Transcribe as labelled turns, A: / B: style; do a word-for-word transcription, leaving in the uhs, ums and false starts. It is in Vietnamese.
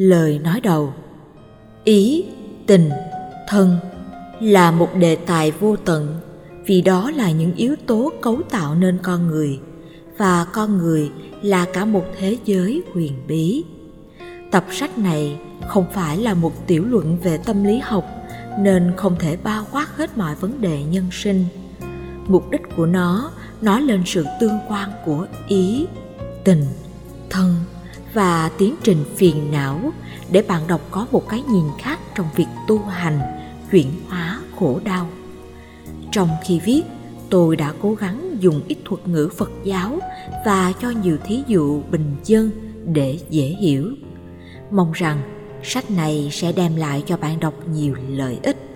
A: Lời nói đầu. Ý, tình, thân là một đề tài vô tận, vì đó là những yếu tố cấu tạo nên con người, và con người là cả một thế giới huyền bí. Tập sách này không phải là một tiểu luận về tâm lý học, nên không thể bao quát hết mọi vấn đề nhân sinh. Mục đích của nó nói lên sự tương quan của ý, tình, thân và tiến trình phiền não, để bạn đọc có một cái nhìn khác trong việc tu hành, chuyển hóa khổ đau. Trong khi viết, tôi đã cố gắng dùng ít thuật ngữ Phật giáo và cho nhiều thí dụ bình dân để dễ hiểu. Mong rằng sách này sẽ đem lại cho bạn đọc nhiều lợi ích.